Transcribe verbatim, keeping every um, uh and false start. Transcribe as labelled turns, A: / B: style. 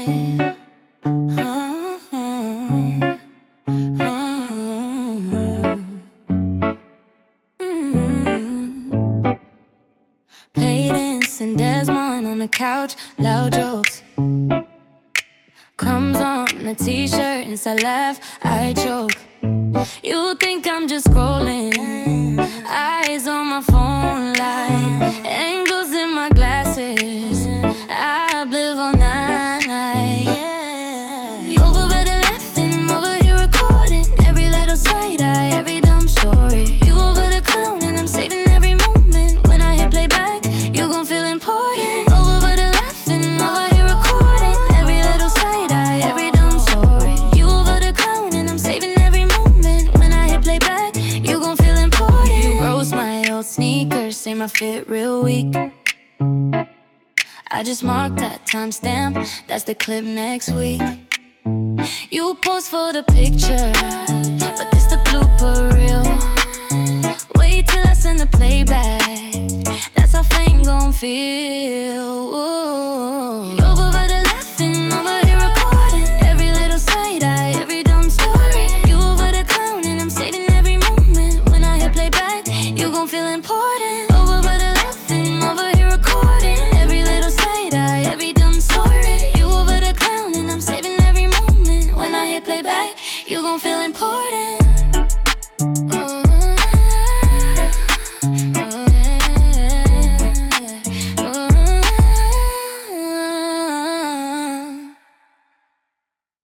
A: yeah. Mm-hmm. Mm-hmm. Cadence and Desmond on the couch, loud jokes. Crumbs on the t-shirt, inside laugh, I choke. You think I'm just scrolling, eyes on my phone like angles in my glasses. I live all night, yeah. Over by the laughing, over here recording every little side eye, every dumb story. You over the clown and I'm saving every moment. When I hit playback, you gon' feel important. Over by the laughing, over here recording every little side eye, every dumb story. You over the clown and I'm saving every moment. When I hit playback, you gon' feel important. You roast my old sneakers, say my fit real weak. I just marked that timestamp, that's the clip next week. You post for the picture, but this the blooper reel. Wait till I send the playback, that's how fame gon' feel. Ooh. You over by the laughing, over here recording every little side eye, every dumb story. You over the clown and I'm saving every moment. When I hit playback, you gon' feel important. Over by the laughing, over here recording every little side eye, every dumb story. You over the clown and I'm saving every moment. When I hit playback, you gon' feel important.